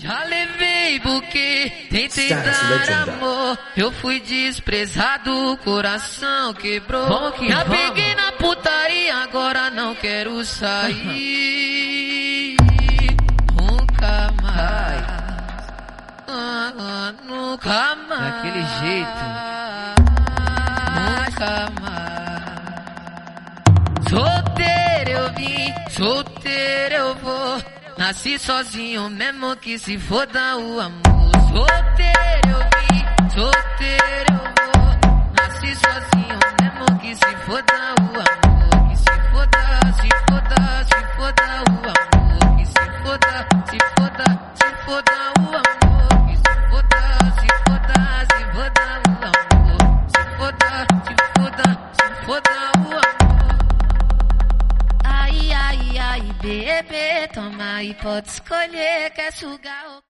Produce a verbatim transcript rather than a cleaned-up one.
Já levei buquê, tentei dar amor. Eu fui desprezado, o coração quebrou. Vamos que Já vamos. peguei na putaria, agora não quero sair. Nunca mais. Ah, ah, nunca mais. Daquele jeito. Nunca mais. Solteiro eu vim, solteiro eu vou. Nasci sozinho mesmo que se foda o amor. Solteiro eu vim, solteiro eu vou. Nasci sozinho mesmo que se foda o amor. Que se foda, se foda, se foda o amor. Que se foda, se foda, se foda o amor. Que se foda, se foda, se foda o amor. Se foda, se foda, se foda o amor. Ai, ai, ai, bebê, toma e pode escolher, quer sugar ou